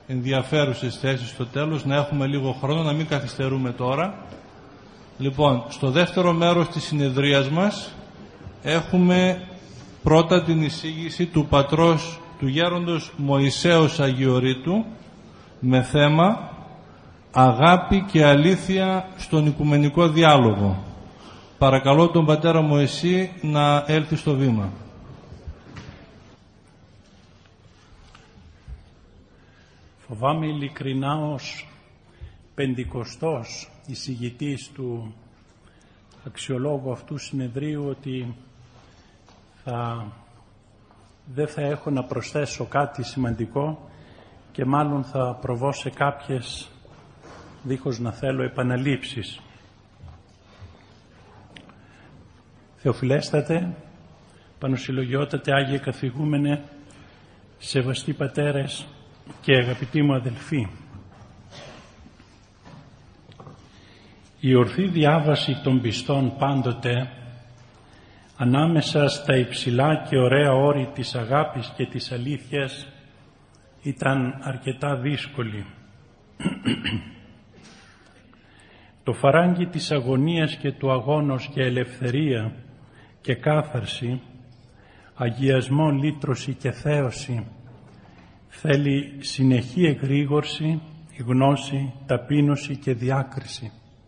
ενδιαφέρουσες θέσεις στο τέλος, να έχουμε λίγο χρόνο, να μην καθυστερούμε τώρα. Λοιπόν, στο δεύτερο μέρος της συνεδρίας μας έχουμε πρώτα την εισήγηση του πατρός του γέροντος Μωυσέως Αγιορείτου με θέμα «Αγάπη και αλήθεια στον οικουμενικό διάλογο». Παρακαλώ τον πατέρα Μωυσή να έλθει στο βήμα. Φοβάμαι ειλικρινά ως πεντηκοστός εισηγητής του αξιολόγου αυτού συνεδρίου ότι δεν θα έχω να προσθέσω κάτι σημαντικό και μάλλον θα προβώ σε κάποιες, δίχως να θέλω, επαναλήψεις. Θεοφιλέστατε, Πανοσυλλογιότατε, Άγιε Καθηγούμενε, σεβαστοί πατέρες και αγαπητοί μου αδελφοί, η ορθή διάβαση των πιστών πάντοτε ανάμεσα στα υψηλά και ωραία όρη της αγάπης και της αλήθειας ήταν αρκετά δύσκολη. Το φαράγγι της αγωνίας και του αγώνος για ελευθερία και κάθαρση, αγιασμό, λύτρωση και θέωση θέλει συνεχή εγρήγορση, γνώση, ταπείνωση και διάκριση.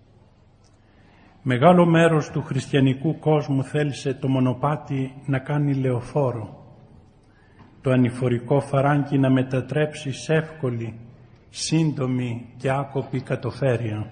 Μεγάλο μέρος του χριστιανικού κόσμου θέλησε το μονοπάτι να κάνει λεωφόρο, το ανηφορικό φαράγγι να μετατρέψει σε εύκολη, σύντομη και άκοπη κατοφέρεια.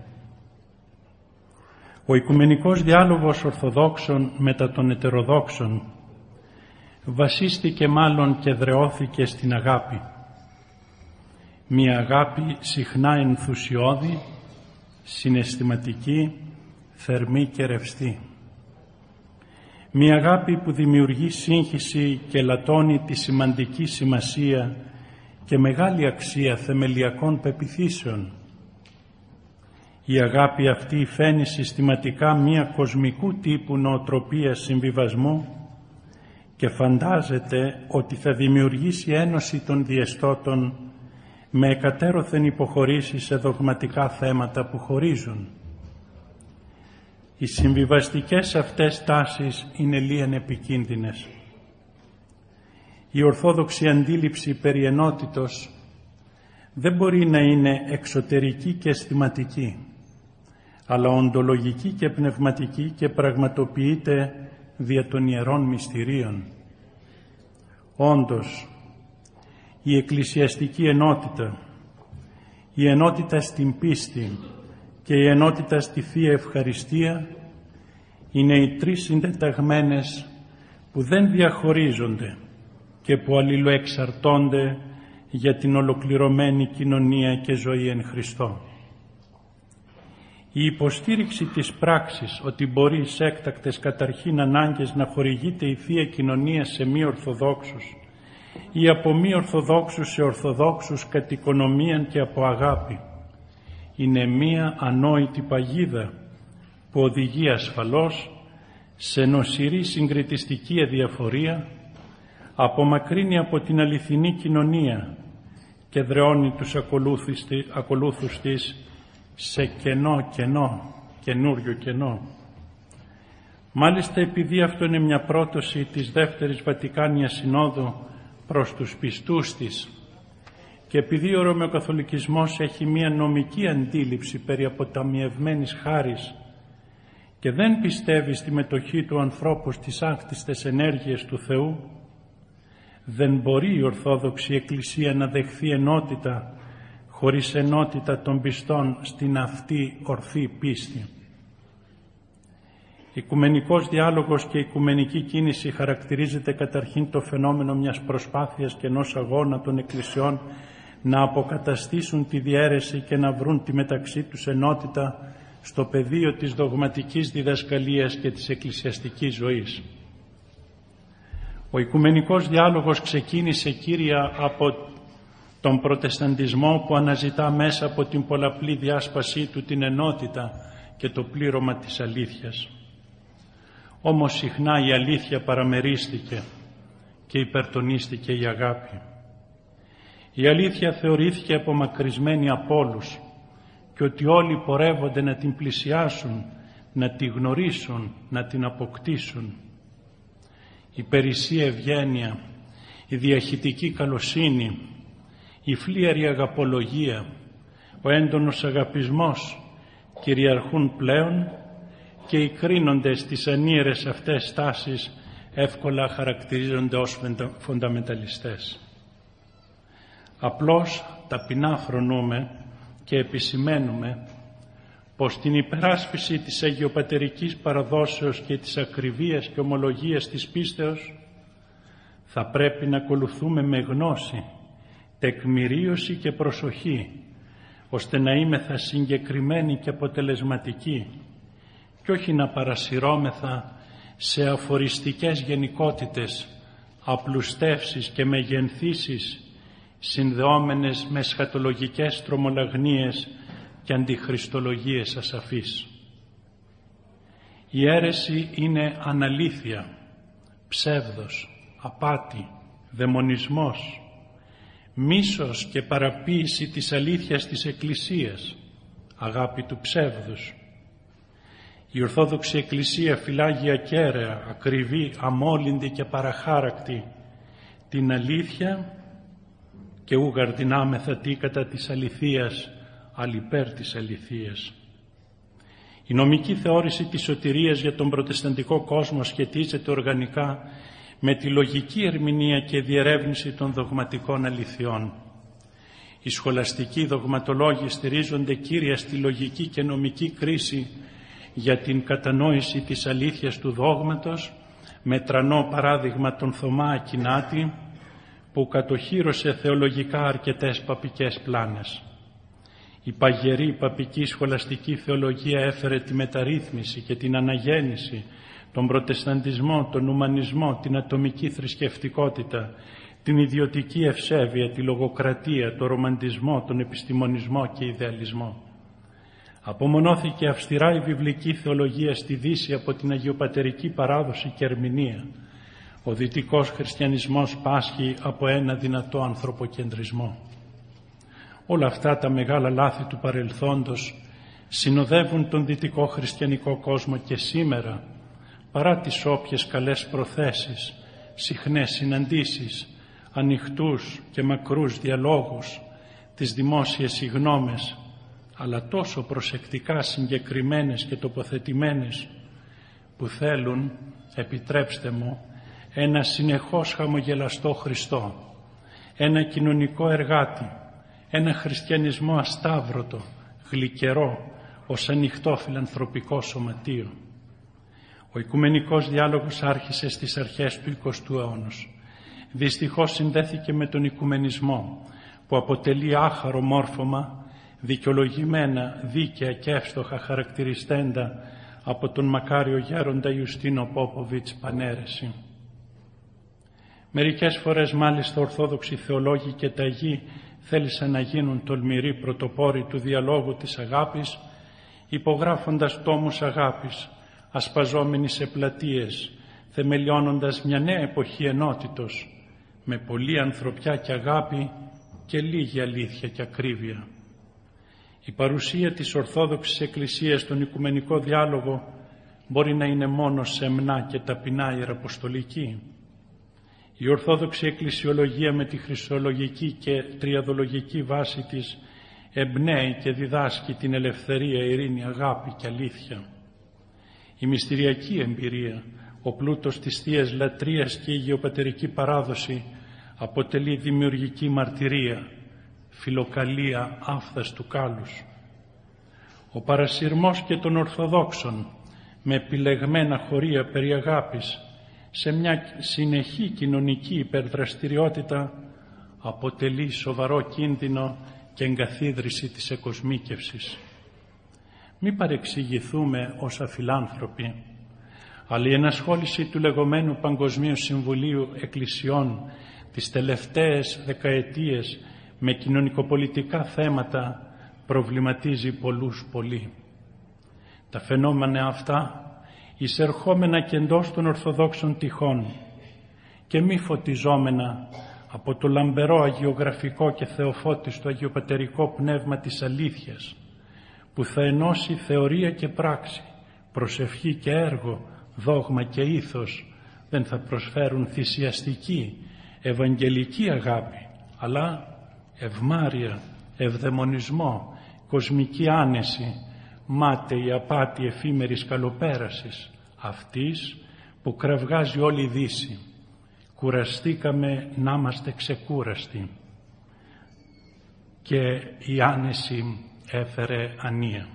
Ο οικουμενικός διάλογος Ορθοδόξων μετά των Ετεροδόξων βασίστηκε μάλλον και δρεώθηκε στην αγάπη. Μια αγάπη συχνά ενθουσιώδη, συναισθηματική, θερμή και ρευστή. Μια αγάπη που δημιουργεί σύγχυση και λατώνει τη σημαντική σημασία και μεγάλη αξία θεμελιακών πεποιθήσεων. Η αγάπη αυτή φαίνει συστηματικά μια κοσμικού τύπου νοοτροπία συμβιβασμού και φαντάζεται ότι θα δημιουργήσει ένωση των διεστώτων με εκατέρωθεν υποχωρήσει σε δογματικά θέματα που χωρίζουν. Οι συμβιβαστικές αυτές τάσεις είναι λίαν επικίνδυνες. Η ορθόδοξη αντίληψη περί ενότητος δεν μπορεί να είναι εξωτερική και αισθηματική, αλλά οντολογική και πνευματική και πραγματοποιείται δια των ιερών μυστηρίων. Όντως, η εκκλησιαστική ενότητα, η ενότητα στην πίστη και η ενότητα στη Θεία Ευχαριστία είναι οι τρεις συντεταγμένες που δεν διαχωρίζονται και που αλληλοεξαρτώνται για την ολοκληρωμένη κοινωνία και ζωή εν Χριστώ. Η υποστήριξη της πράξης ότι μπορεί σε έκτακτες καταρχήν ανάγκες να χορηγείται η Θεία Κοινωνία σε μη Ορθοδόξους ή από μη Ορθοδόξους σε Ορθοδόξους κατ' οικονομίαν και από αγάπη είναι μία ανόητη παγίδα που οδηγεί ασφαλώς σε νοσηρή συγκριτιστική αδιαφορία, απομακρύνει από την αληθινή κοινωνία και δρεώνει τους ακολούθους της σε καινούριο κενό. Μάλιστα, επειδή αυτό είναι μια πρόταση της Δεύτερης Βατικάνιας Συνόδου προς τους πιστούς της και επειδή ο Ρωμαιοκαθολικισμός έχει μια νομική αντίληψη περί αποταμιευμένης χάρης και δεν πιστεύει στη μετοχή του ανθρώπου στις άκτιστες ενέργειες του Θεού, δεν μπορεί η Ορθόδοξη Εκκλησία να δεχθεί ενότητα χωρίς ενότητα των πιστών στην αυτή ορθή πίστη. Οικουμενικός διάλογος και οικουμενική κίνηση χαρακτηρίζεται καταρχήν το φαινόμενο μιας προσπάθειας και ενός αγώνα των εκκλησιών να αποκαταστήσουν τη διαίρεση και να βρουν τη μεταξύ τους ενότητα στο πεδίο της δογματικής διδασκαλίας και της εκκλησιαστικής ζωής. Ο οικουμενικός διάλογος ξεκίνησε κύρια από τον προτεσταντισμό που αναζητά μέσα από την πολλαπλή διάσπασή του την ενότητα και το πλήρωμα της αλήθειας. Όμως συχνά η αλήθεια παραμερίστηκε και υπερτονίστηκε η αγάπη. Η αλήθεια θεωρήθηκε απομακρυσμένη από όλους και ότι όλοι πορεύονται να την πλησιάσουν, να τη γνωρίσουν, να την αποκτήσουν. Η περισσή ευγένεια, η διαχυτική καλοσύνη, η φλίαρη αγαπολογία, ο έντονος αγαπισμός κυριαρχούν πλέον και οι κρίνοντες στις ανίερες αυτές τάσεις εύκολα χαρακτηρίζονται ως φονταμεταλιστές. Απλώς ταπεινά φρονούμε και επισημαίνουμε πως την υπεράσπιση της αγιοπατερικής παραδόσεως και της ακριβίας και ομολογίας της πίστεως θα πρέπει να ακολουθούμε με γνώση, τεκμηρίωση και προσοχή, ώστε να είμεθα συγκεκριμένοι και αποτελεσματικοί και όχι να παρασυρώμεθα σε αφοριστικές γενικότητες, απλουστεύσεις και μεγενθήσεις συνδεόμενες με σχατολογικές τρομολαγνίες και αντιχριστολογίες ασαφείς. Η αίρεση είναι αναλήθεια, ψεύδος, απάτη, δαιμονισμός, μίσος και παραποίηση της αλήθειας της Εκκλησίας, αγάπη του ψεύδους. Η Ορθόδοξη Εκκλησία φυλάγει ακέραια, ακριβή, αμόλυντη και παραχάρακτη την αλήθεια και ου γαρδινάμεθα τι κατά της αληθείας, αλλά υπέρ της αληθείας. Η νομική θεώρηση της σωτηρίας για τον προτεσταντικό κόσμο σχετίζεται οργανικά με τη λογική ερμηνεία και διερεύνηση των δογματικών αληθιών. Οι σχολαστικοί δογματολόγοι στηρίζονται κύρια στη λογική και νομική κρίση για την κατανόηση της αλήθειας του δόγματος, με τρανό παράδειγμα τον Θωμά Ακινάτη, που κατοχύρωσε θεολογικά αρκετές παπικές πλάνες. Η παγερή παπική σχολαστική θεολογία έφερε τη μεταρρύθμιση και την αναγέννηση, τον προτεσταντισμό, τον ουμανισμό, την ατομική θρησκευτικότητα, την ιδιωτική ευσέβεια, τη λογοκρατία, τον ρομαντισμό, τον επιστημονισμό και ιδεαλισμό. Απομονώθηκε αυστηρά η βιβλική θεολογία στη Δύση από την αγιοπατερική παράδοση και ερμηνεία. Ο δυτικός χριστιανισμός πάσχει από ένα δυνατό ανθρωποκεντρισμό. Όλα αυτά τα μεγάλα λάθη του παρελθόντος συνοδεύουν τον δυτικό χριστιανικό κόσμο και σήμερα, παρά τις όποιες καλές προθέσεις, συχνές συναντήσεις, ανοιχτούς και μακρούς διαλόγους, τις δημόσιες συγγνώμες, αλλά τόσο προσεκτικά συγκεκριμένες και τοποθετημένες, που θέλουν, επιτρέψτε μου, ένα συνεχώς χαμογελαστό Χριστό, ένα κοινωνικό εργάτη, ένα χριστιανισμό ασταύρωτο, γλυκερό, ως ανοιχτό φιλανθρωπικό σωματείο. Ο οικουμενικός διάλογος άρχισε στις αρχές του 20ου αιώνα. Δυστυχώς συνδέθηκε με τον οικουμενισμό, που αποτελεί άχαρο μόρφωμα, δικαιολογημένα, δίκαια και εύστοχα χαρακτηριστέντα από τον μακάριο γέροντα Ιουστίνο Πόποβιτς Πανέρεση. Μερικές φορές μάλιστα ορθόδοξοι θεολόγοι και ταγοί θέλησαν να γίνουν τολμηροί πρωτοπόροι του διαλόγου της αγάπης, υπογράφοντας τόμους αγάπης, ασπαζόμενοι σε πλατείες, θεμελιώνοντας μια νέα εποχή ενότητος, με πολλή ανθρωπιά και αγάπη και λίγη αλήθεια και ακρίβεια. Η παρουσία της Ορθόδοξης Εκκλησίας στον οικουμενικό διάλογο μπορεί να είναι μόνο σεμνά και ταπεινά ιεραποστολική. Η Ορθόδοξη Εκκλησιολογία με τη χριστολογική και τριαδολογική βάση της εμπνέει και διδάσκει την ελευθερία, ειρήνη, αγάπη και αλήθεια. Η μυστηριακή εμπειρία, ο πλούτος της Θείας Λατρείας και η γεωπατερική παράδοση αποτελεί δημιουργική μαρτυρία, φιλοκαλία άφθαστου κάλους. Ο παρασυρμός και των Ορθοδόξων με επιλεγμένα χωρία περί αγάπης σε μια συνεχή κοινωνική υπερδραστηριότητα αποτελεί σοβαρό κίνδυνο και εγκαθίδρυση της εκοσμίκευσης. Μη παρεξηγηθούμε ως αφιλάνθρωποι, αλλά η ενασχόληση του λεγόμενου Παγκοσμίου Συμβουλίου Εκκλησιών τις τελευταίες δεκαετίες με κοινωνικοπολιτικά θέματα προβληματίζει πολλούς πολύ. Τα φαινόμενα αυτά, εισερχόμενα και εντός των Ορθοδόξων τυχών και μη φωτιζόμενα από το λαμπερό αγιογραφικό και θεοφώτιστο αγιοπατερικό πνεύμα της αλήθειας, που θα ενώσει θεωρία και πράξη, προσευχή και έργο, δόγμα και ήθος, δεν θα προσφέρουν θυσιαστική, ευαγγελική αγάπη, αλλά ευμάρεια, ευδαιμονισμό, κοσμική άνεση, μάταιη απάτη εφήμερης καλοπέρασης, αυτής που κραυγάζει όλη η Δύση. Κουραστήκαμε να είμαστε ξεκούραστοι. Και η άνεση έφερε ανία.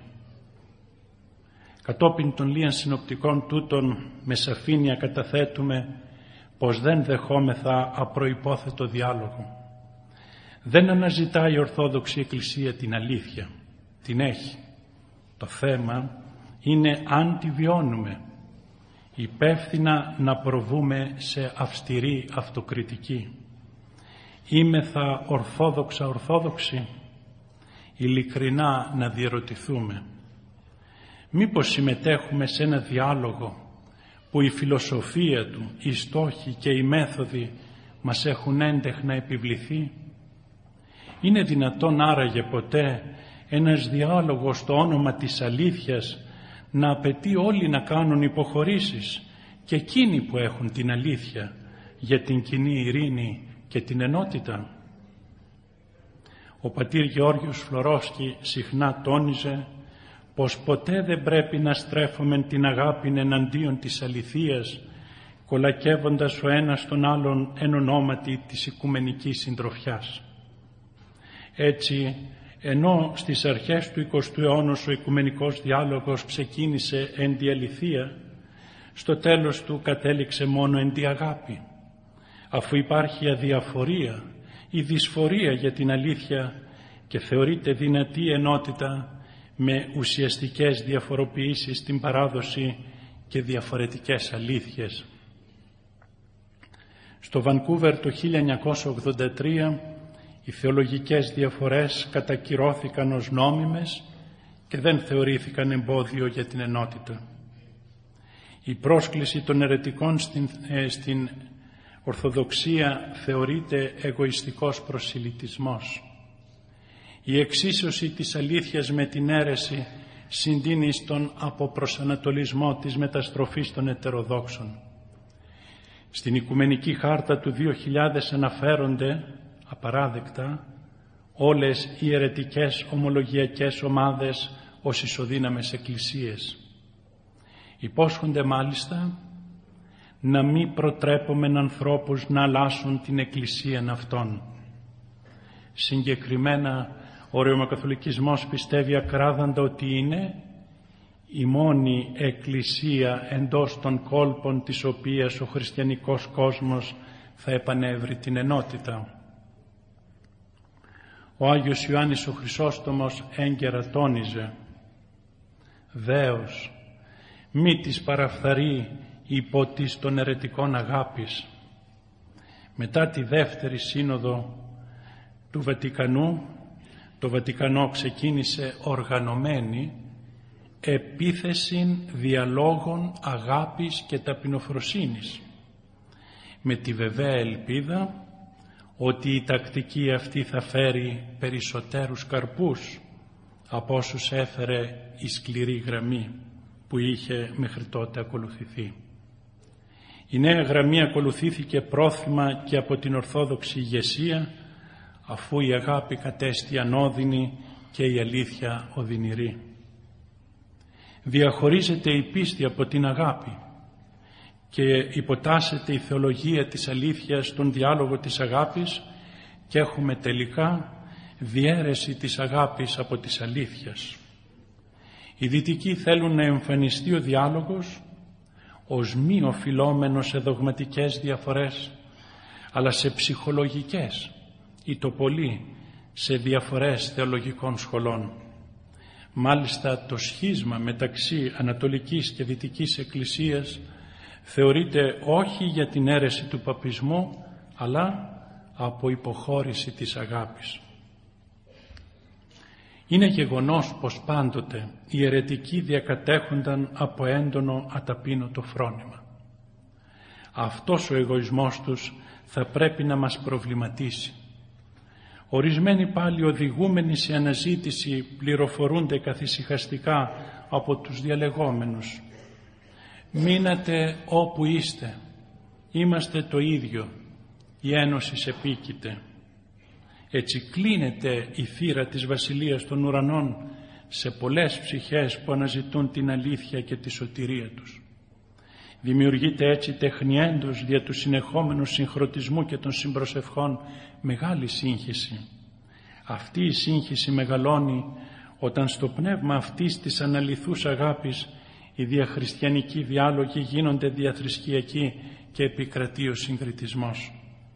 Κατόπιν των λίαν συνοπτικών τούτων με σαφήνεια καταθέτουμε πως δεν δεχόμεθα απροϋπόθετο διάλογο. Δεν αναζητάει η Ορθόδοξη Εκκλησία την αλήθεια. Την έχει. Το θέμα είναι αν τη βιώνουμε, υπεύθυνα να προβούμε σε αυστηρή αυτοκριτική. Είμεθα ορθόδοξοι, ειλικρινά να διερωτηθούμε. Μήπως συμμετέχουμε σε ένα διάλογο που η φιλοσοφία του, οι στόχοι και οι μέθοδοι μας έχουν έντεχνα επιβληθεί? Είναι δυνατόν άραγε ποτέ ένας διάλογος στο όνομα της αλήθειας να απαιτεί όλοι να κάνουν υποχωρήσεις, και εκείνοι που έχουν την αλήθεια, για την κοινή ειρήνη και την ενότητα? Ο πατήρ Γεώργιος Φλωρόσκι συχνά τόνιζε πως ποτέ δεν πρέπει να στρέφουμε την αγάπη εναντίον της αληθείας, κολακεύοντας ο ένας τον άλλον εν ονόματι της οικουμενικής συντροφιάς. Έτσι, ενώ στις αρχές του 20ου αιώνα ο οικουμενικός διάλογος ξεκίνησε εν τη αληθεία, στο τέλος του κατέληξε μόνο εν τη αγάπη, αφού υπάρχει αδιαφορία ή δυσφορία για την αλήθεια και θεωρείται δυνατή ενότητα με ουσιαστικές διαφοροποιήσεις στην παράδοση και διαφορετικές αλήθειες. Στο Βανκούβερ το 1983 οι θεολογικές διαφορές κατακυρώθηκαν ως νόμιμες και δεν θεωρήθηκαν εμπόδιο για την ενότητα. Η πρόσκληση των αιρετικών στην Ορθοδοξία θεωρείται εγωιστικός προσιλητισμός. Η εξίσωση της αλήθειας με την αίρεση συντείνει στον αποπροσανατολισμό της μεταστροφής των ετεροδόξων. Στην Οικουμενική Χάρτα του 2000 αναφέρονται απαράδεκτα όλες οι αιρετικές ομολογιακές ομάδες ως ισοδύναμες εκκλησίες. Υπόσχονται μάλιστα να μην προτρέπομεν ανθρώπους να αλλάσουν την εκκλησίαν αυτών. Συγκεκριμένα ο Ρωμακαθολικισμός πιστεύει ακράδαντα ότι είναι η μόνη εκκλησία εντός των κόλπων της οποίας ο χριστιανικός κόσμος θα επανέβρει την ενότητα. Ο Άγιος Ιωάννης ο Χρυσόστομος έγκαιρα τόνιζε «Δέος, μη της παραφθαρεί υπό της των αιρετικών αγάπης». Μετά τη δεύτερη σύνοδο του Βατικανού, το Βατικανό ξεκίνησε οργανωμένη επίθεση διαλόγων αγάπης και ταπεινοφροσύνης, με τη βεβαία ελπίδα ότι η τακτική αυτή θα φέρει περισσότερους καρπούς από όσους έφερε η σκληρή γραμμή που είχε μέχρι τότε ακολουθηθεί. Η νέα γραμμή ακολουθήθηκε πρόθυμα και από την Ορθόδοξη ηγεσία, αφού η αγάπη κατέστη ανώδυνη και η αλήθεια οδυνηρή. Διαχωρίζεται η πίστη από την αγάπη και υποτάσσεται η θεολογία της αλήθειας στον διάλογο της αγάπης και έχουμε τελικά διαίρεση της αγάπης από της αλήθειας. Οι δυτικοί θέλουν να εμφανιστεί ο διάλογος ως μη οφειλόμενος σε δογματικές διαφορές, αλλά σε ψυχολογικές ή το πολύ σε διαφορές θεολογικών σχολών. Μάλιστα το σχίσμα μεταξύ Ανατολικής και Δυτικής Εκκλησίας θεωρείται όχι για την αίρεση του παπισμού, αλλά από υποχώρηση της αγάπης. Είναι γεγονός πως πάντοτε οι αιρετικοί διακατέχονταν από έντονο αταπείνωτο φρόνημα. Αυτός ο εγωισμός τους θα πρέπει να μας προβληματίσει. Ορισμένοι πάλι οδηγούμενοι σε αναζήτηση πληροφορούνται καθησυχαστικά από τους διαλεγόμενους. «Μείνατε όπου είστε, είμαστε το ίδιο, η ένωση επίκειται». Έτσι κλείνεται η θύρα της Βασιλείας των Ουρανών σε πολλές ψυχές που αναζητούν την αλήθεια και τη σωτηρία τους. Δημιουργείται έτσι τεχνιέντος δια του συνεχόμενου συγχρονισμού και των συμπροσευχών μεγάλη σύγχυση. Αυτή η σύγχυση μεγαλώνει όταν στο πνεύμα αυτής της αναλυθούς αγάπης οι διαχριστιανικοί διάλογοι γίνονται διαθρησκιακοί και επικρατεί ο συγκριτισμός.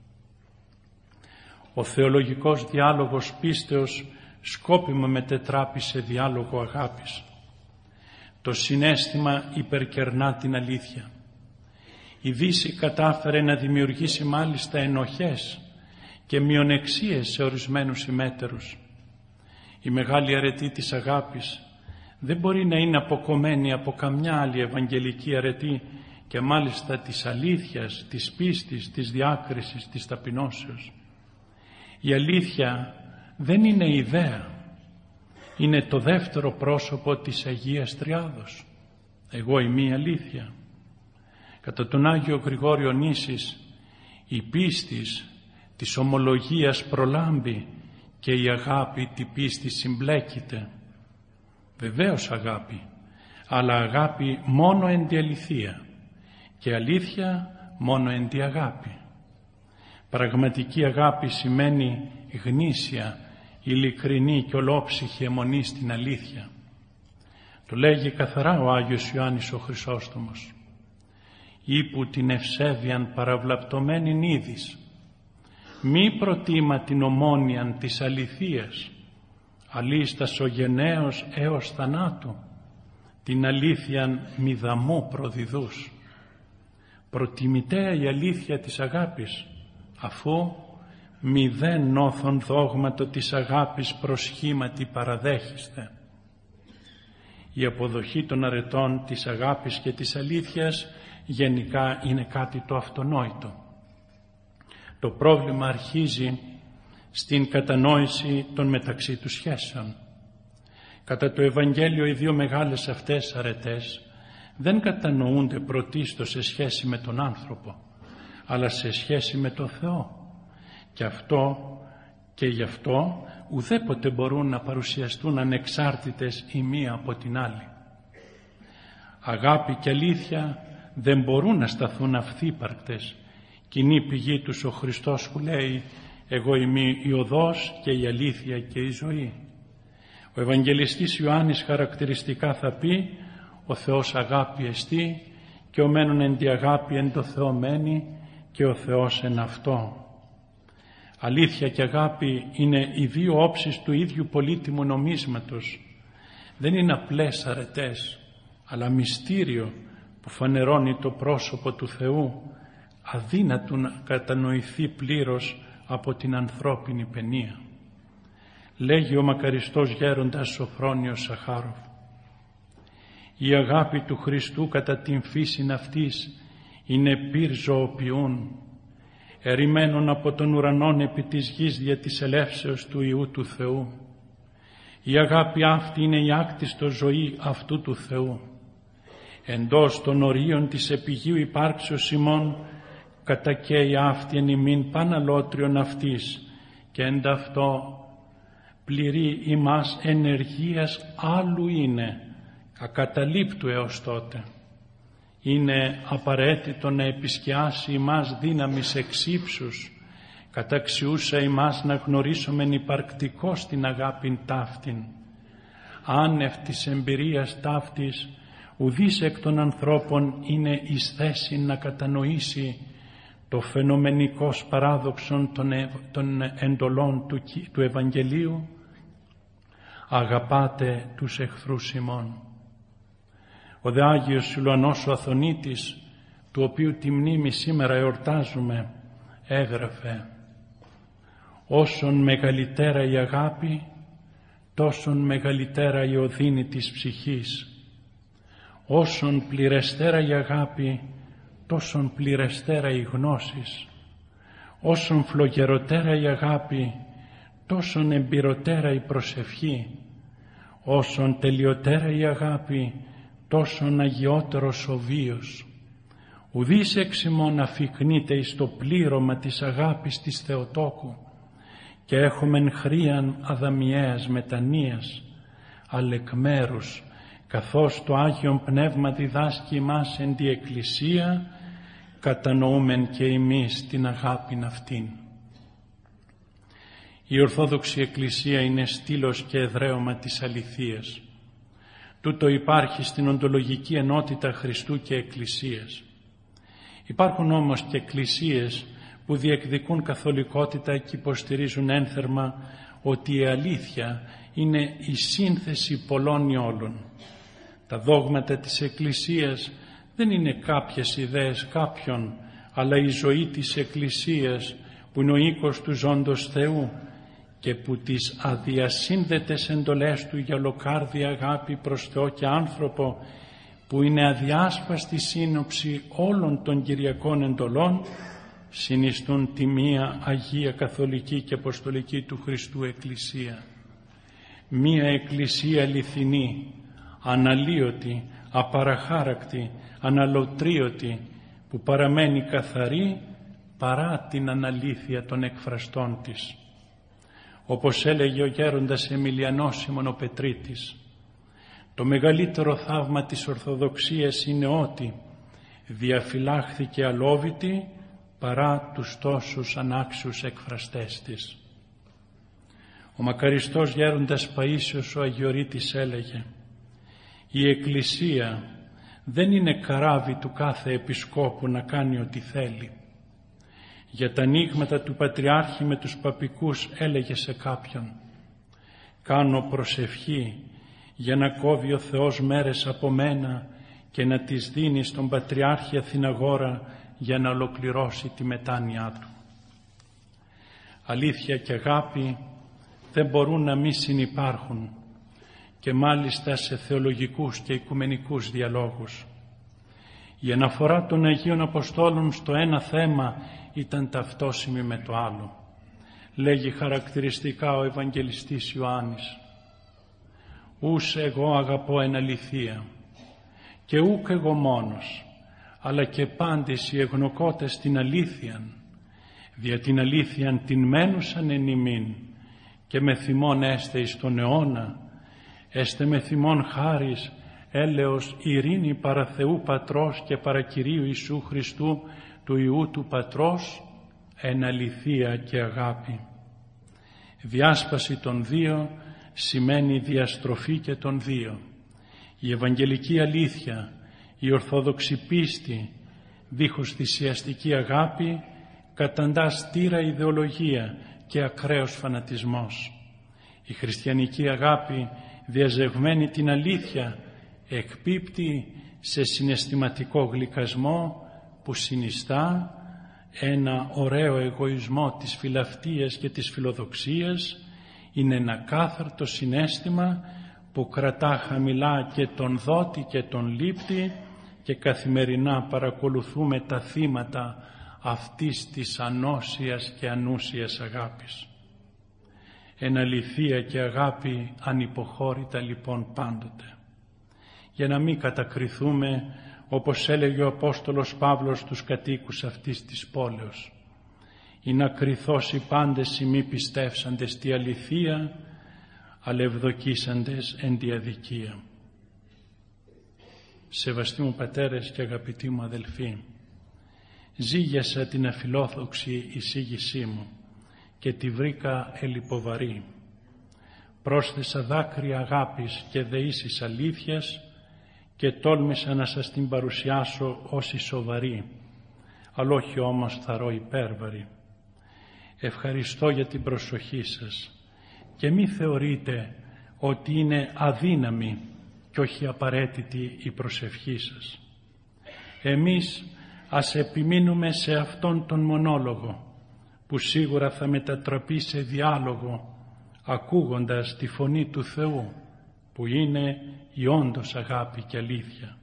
Ο θεολογικός διάλογος πίστεως σκόπιμα μετετράπει σε διάλογο αγάπης. Το συναίσθημα υπερκερνά την αλήθεια. Η Δύση κατάφερε να δημιουργήσει μάλιστα ενοχές και μειονεξίες σε ορισμένους ημέτερους. Η μεγάλη αρετή της αγάπης δεν μπορεί να είναι αποκομμένη από καμιά άλλη ευαγγελική αρετή και μάλιστα της αλήθειας, της πίστης, της διάκρισης, της ταπεινώσεως. Η αλήθεια δεν είναι ιδέα, είναι το δεύτερο πρόσωπο της Αγίας Τριάδος. Εγώ είμαι η αλήθεια. Κατά τον Άγιο Γρηγόριο Νήσης, η πίστης της ομολογίας προλάμπει και η αγάπη τη πίστη συμπλέκεται. Βεβαίως αγάπη, αλλά αγάπη μόνο εν τη αληθεία και αλήθεια μόνο εν τη αγάπη. Πραγματική αγάπη σημαίνει γνήσια, ειλικρινή και ολόψυχη αιμονή στην αλήθεια. Το λέγει καθαρά ο Άγιος Ιωάννης ο Χρυσόστομος. «Ύπου την ευσέβιαν παραβλαπτωμένην είδης, μη προτίμα την ομόνιαν της αληθείας, αλίστας ο γενναίος έως θανάτου, την αλήθειαν μηδαμού προδιδούς». Προτιμητέα η αλήθεια της αγάπης, αφού μηδέν νόθον δόγματο της αγάπης προσχήματι παραδέχεστε. Η αποδοχή των αρετών της αγάπης και της αλήθειας γενικά είναι κάτι το αυτονόητο. Το πρόβλημα αρχίζει στην κατανόηση των μεταξύ τους σχέσεων. Κατά το Ευαγγέλιο οι δύο μεγάλες αυτές αρετές δεν κατανοούνται πρωτίστως σε σχέση με τον άνθρωπο, αλλά σε σχέση με τον Θεό. Και γι' αυτό ουδέποτε μπορούν να παρουσιαστούν ανεξάρτητες η μία από την άλλη. Αγάπη και αλήθεια δεν μπορούν να σταθούν αυθύπαρκτες. Κοινή πηγή τους ο Χριστός που λέει «Εγώ είμαι η οδός και η αλήθεια και η ζωή». Ο Ευαγγελιστής Ιωάννης χαρακτηριστικά θα πει «Ο Θεός αγάπη εστί και ο μένων εν τη αγάπη εν το Θεό μένει και ο Θεός εν αυτό». Αλήθεια και αγάπη είναι οι δύο όψεις του ίδιου πολύτιμου νομίσματος. Δεν είναι απλές αρετές, αλλά μυστήριο που φανερώνει το πρόσωπο του Θεού, αδύνατο να κατανοηθεί πλήρως από την ανθρώπινη παινία. Λέγει ο μακαριστός γέροντας Σοφρόνιος Σαχάροφ: «Η αγάπη του Χριστού κατά την φύσιν αυτής είναι πυρ ζωοποιούν, ερημένον από τον ουρανόν επί της γης δια της ελεύσεως του Υιού του Θεού. Η αγάπη αυτή είναι η άκτιστο ζωή αυτού του Θεού. Εντός των ορίων της επιγείου υπάρξεως ημών κατακαίει αυτή εν ημίν παναλότριον αυτής και εν αυτό πληρεί ημάς ενεργείας άλλου είναι, ακαταλείπτου έως τότε. Είναι απαραίτητο να επισκιάσει ημάς δύναμης εξύψους, καταξιούσα ημάς να γνωρίσομεν υπαρκτικώς την αγάπην ταύτην. Άνευ της εμπειρίας ταύτης, ουδής εκ των ανθρώπων είναι εις θέση να κατανοήσει το φαινομενικός παράδοξον των εντολών του Ευαγγελίου. Αγαπάτε τους εχθρούς ημών. Ο δε Άγιος Σιλουανός ο Αθωνίτης, του οποίου τη μνήμη σήμερα εορτάζουμε, έγραφε: «Όσον μεγαλύτερα η αγάπη, τόσον μεγαλύτερα η οδύνη της ψυχής. Όσον πληρεστέρα η αγάπη, τόσον πληρεστέρα η γνώσης. Όσον φλογεροτέρα η αγάπη, τόσον εμπειροτέρα η προσευχή. Όσον τελειοτέρα η αγάπη, τόσον αγιότερος ο βίος. Ουδής εξ ημών αφικνείται εις το πλήρωμα της αγάπης της Θεοτόκου, και έχομεν χρίαν αδαμιαίας μετανοίας, αλεκ μέρους, καθώς το Άγιον Πνεύμα διδάσκει ημάς εν τη Εκκλησία, κατανοούμεν και εμείς την αγάπην αυτήν. Η Ορθόδοξη Εκκλησία είναι στήλος και εδραίωμα της αληθείας. Τούτο υπάρχει στην οντολογική ενότητα Χριστού και Εκκλησίας. Υπάρχουν όμως και εκκλησίες που διεκδικούν καθολικότητα και υποστηρίζουν ένθερμα ότι η αλήθεια είναι η σύνθεση πολλών ιόλων. Τα δόγματα της Εκκλησίας δεν είναι κάποιες ιδέες κάποιων, αλλά η ζωή της Εκκλησίας που είναι ο οίκος του ζώντος Θεού και που τις αδιασύνδετες εντολές του για ολοκάρδια αγάπη προς Θεό και άνθρωπο, που είναι αδιάσπαστη σύνοψη όλων των Κυριακών εντολών, συνιστούν τη μία Αγία Καθολική και Αποστολική του Χριστού Εκκλησία. Μία Εκκλησία αληθινή, αναλύωτη, απαραχάρακτη, αναλωτρίωτη, που παραμένει καθαρή παρά την αναλήθεια των εκφραστών της. Όπως έλεγε ο γέροντας Εμιλιανός Σίμων ο Πετρίτης, το μεγαλύτερο θαύμα της Ορθοδοξίας είναι ότι διαφυλάχθηκε αλόβητη παρά τους τόσους ανάξιους εκφραστές της. Ο μακαριστός γέροντας Παΐσιος ο Αγιορείτης έλεγε, η Εκκλησία δεν είναι καράβι του κάθε επισκόπου να κάνει ό,τι θέλει. Για τα ανοίγματα του Πατριάρχη με τους παπικούς έλεγε σε κάποιον, κάνω προσευχή για να κόβει ο Θεός μέρες από μένα και να τις δίνει στον Πατριάρχη Αθηναγόρα για να ολοκληρώσει τη μετάνοιά του. Αλήθεια και αγάπη δεν μπορούν να μη συνυπάρχουν, και μάλιστα σε θεολογικούς και οικουμενικούς διαλόγους. Η αναφορά των Αγίων Αποστόλων στο ένα θέμα ήταν ταυτόσιμη με το άλλο. Λέγει χαρακτηριστικά ο Ευαγγελιστής Ιωάννης, «Ούς εγώ αγαπώ εν αληθεία, και ούκ εγώ μόνος, αλλά και πάντες οι εγνωκότες την αλήθειαν, δια την αλήθειαν την μένουσαν εν ημίν, και με θυμών έστε εις τον αιώνα, έστε με θυμών χάρις, έλεος ειρήνη παρά Θεού Πατρός και παρά Κυρίου Ιησού Χριστού, του Υιού του Πατρός, εν αληθεία και αγάπη». Διάσπαση των δύο σημαίνει διαστροφή και των δύο. Η Ευαγγελική αλήθεια, η Ορθόδοξη πίστη, δίχως θυσιαστική αγάπη, καταντά στήρα ιδεολογία και ακραίος φανατισμός. Η χριστιανική αγάπη, διαζευμένη την αλήθεια, εκπίπτει σε συναισθηματικό γλυκασμό που συνιστά ένα ωραίο εγωισμό της φιλαυτίας και της φιλοδοξίας. Είναι ένα κάθαρτο συναίσθημα που κρατά χαμηλά και τον δότη και τον λήπτη, και καθημερινά παρακολουθούμε τα θύματα αυτής της ανώσιας και ανούσιας αγάπης. Εν αληθεία και αγάπη ανυποχώρητα λοιπόν πάντοτε. Για να μην κατακριθούμε, όπως έλεγε ο Απόστολος Παύλος στους κατοίκους αυτής της πόλεως, «Ή να κριθώς οι πάντες οι μη πιστεύσαντες τη αληθεία, αλλά ευδοκίσαντες εν τη αδικία». Σεβαστοί μου πατέρες και αγαπητοί μου αδελφοί, ζήγιασα την αφιλόθοξη εισήγησή μου και τη βρήκα ελιποβαρή. Πρόσθεσα δάκρυα αγάπης και δεήσεις αλήθειας και τόλμησα να σας την παρουσιάσω ως σοβαρή, αλλά όχι όμως θαρώ υπέρβαρη. Ευχαριστώ για την προσοχή σας και μη θεωρείτε ότι είναι αδύναμη και όχι απαραίτητη η προσευχή σας. Εμείς ας επιμείνουμε σε αυτόν τον μονόλογο που σίγουρα θα μετατραπεί σε διάλογο, ακούγοντας τη φωνή του Θεού που είναι η όντως αγάπη και αλήθεια.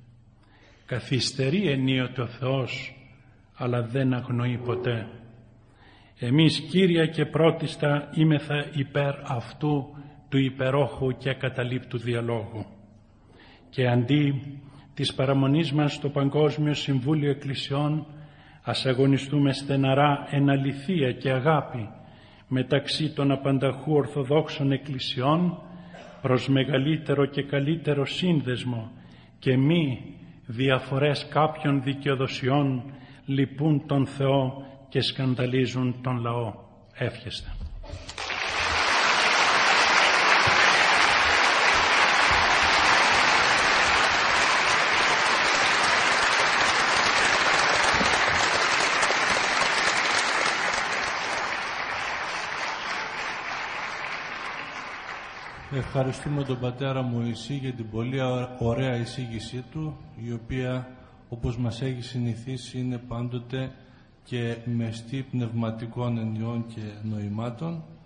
Καθυστερεί ενίοτε ο Θεός, αλλά δεν αγνοεί ποτέ. Εμείς, Κύρια και πρώτιστα, είμεθα υπέρ αυτού του υπερόχου και ακαταλείπτου διαλόγου. Και αντί της παραμονής μας στο Παγκόσμιο Συμβούλιο Εκκλησιών, ας αγωνιστούμε στεναρά εν αληθεία και αγάπη μεταξύ των απανταχού Ορθοδόξων Εκκλησιών προς μεγαλύτερο και καλύτερο σύνδεσμο και μη διαφορές κάποιων δικαιοδοσιών λυπούν τον Θεό και σκανδαλίζουν τον λαό. Εύχεστε. Ευχαριστούμε τον πατέρα Μωυσή για την πολύ ωραία εισήγησή του, η οποία, όπως μας έχει συνηθίσει, είναι πάντοτε και μεστή πνευματικών ενιών και νοημάτων.